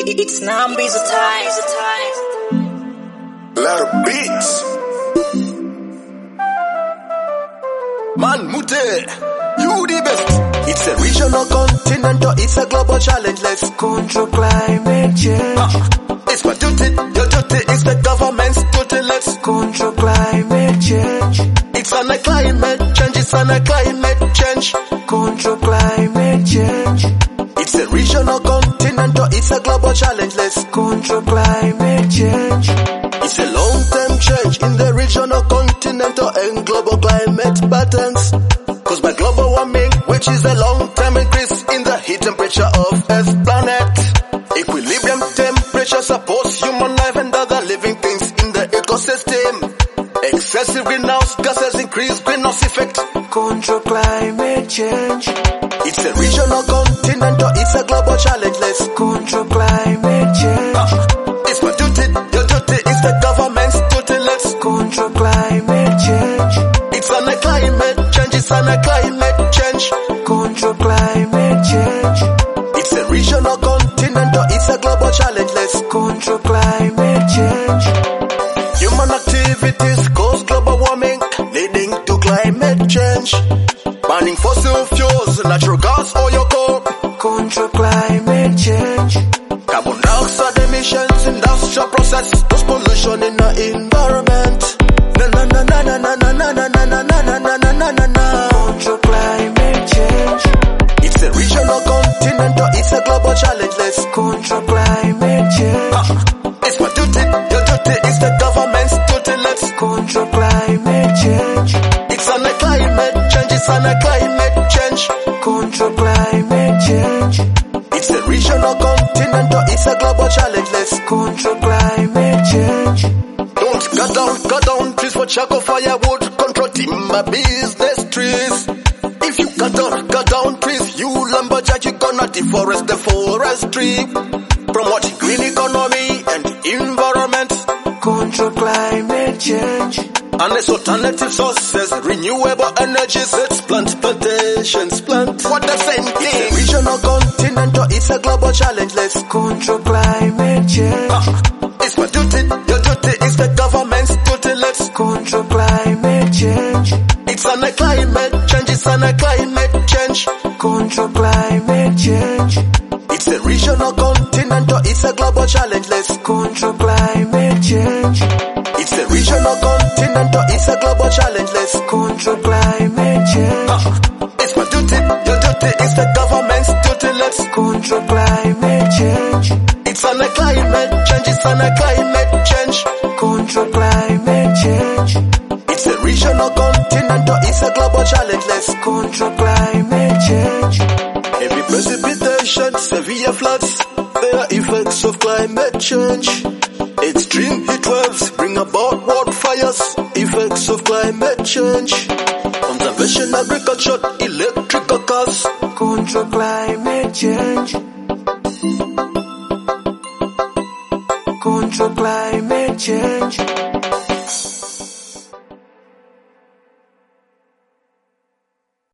It's Nambi's time. Lot of beats. Man, Mute, you the best. It's a regional, continental, it's a global challenge. Let's control climate change. It's my duty, your duty, it's the government's duty. Let's control climate change. It's on a climate change, it's on a climate change. Control climate change. It's a regional, continental, it's a global challenge. Let's control climate change. It's a long-term change in the regional, continental, and global climate patterns. Cause by global warming, which is a long-term increase in the heat temperature of Earth's planet, equilibrium temperature supports human life and other living things in the ecosystem. Excessive greenhouse gases increase greenhouse effect. Control climate change. It's a regional, continental, it's a global challenge. Let's control climate change. It's my duty, your duty, it's the government's duty. Let's control climate change. It's on a climate change, it's on a climate change. Control climate change. It's a regional, continental, it's a global challenge. Let's control climate change. Human activities cause global warming, leading to climate change. Burning fossil fuels, natural gas, oil, coal. Control climate change. Carbon dioxide emissions, industrial process, cause pollution in the environment. Control climate change. It's a regional, continental, it's a global challenge. Let's control climate change. It's my duty, your duty, it's the government's duty. Let's control climate change. It's on a climate change, it's on a climate change. Control climate change. It's a regional, continental, it's a global challenge. Let's control climate change. Don't cut down trees for charcoal firewood. Control timber business trees. If you cut down trees, you lumberjack, you gonna deforest the forestry. Promote green economy and environment. Control climate change. Unless alternative sources, renewable energies, let's plant plantations, plant what the same thing. It's a regional, continental, it's a global challenge. Let's control climate change. It's my duty, your duty, it's the government's duty. Let's control climate change. It's on a climate change, it's on a climate change. Control climate change. It's a regional, continental, it's a global challenge. Let's control climate change. It's a regional, continental, it's a global challenge. Let's control climate change. It's my duty, your duty, it's the government's duty. Let's control climate change. It's on a climate change, it's on a climate change. Control climate change. It's a regional, continental, it's a global challenge. Let's control climate change. Heavy precipitation, severe floods, they are effects of climate change. Extreme heat waves bring about wildfires, effects of climate change. Conservation, agriculture, electrical cars. Control climate change. Control climate change.